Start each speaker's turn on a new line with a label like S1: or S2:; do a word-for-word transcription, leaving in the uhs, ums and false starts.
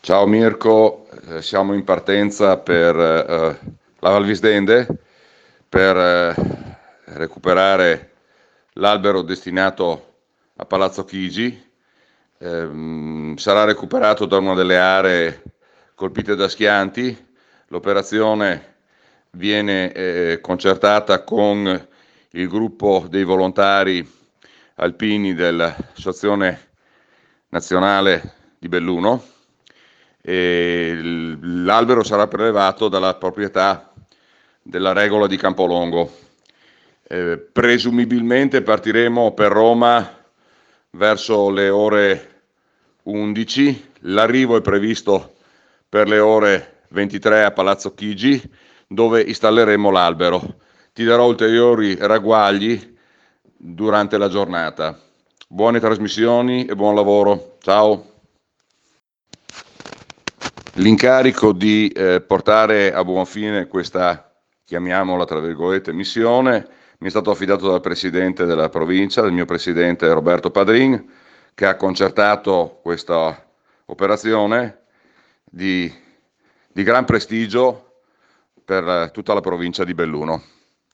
S1: Ciao Mirko, eh, siamo in partenza per eh, la Val Visdende per eh, recuperare l'albero destinato a Palazzo Chigi. Ehm, sarà recuperato da una delle aree colpite da schianti. L'operazione viene eh, concertata con il gruppo dei volontari alpini dell'Associazione Nazionale di Belluno e l'albero sarà prelevato dalla proprietà della Regola di Campolongo. Eh, presumibilmente partiremo per Roma verso le ore undici, l'arrivo è previsto per le ore ventitré a Palazzo Chigi, dove installeremo l'albero. Ti darò ulteriori ragguagli durante la giornata. Buone trasmissioni e buon lavoro. Ciao. L'incarico di eh, portare a buon fine questa, chiamiamola tra virgolette, missione, mi è stato affidato dal presidente della provincia, del mio presidente Roberto Padrin, che ha concertato questa operazione di, di gran prestigio per eh, tutta la provincia di Belluno.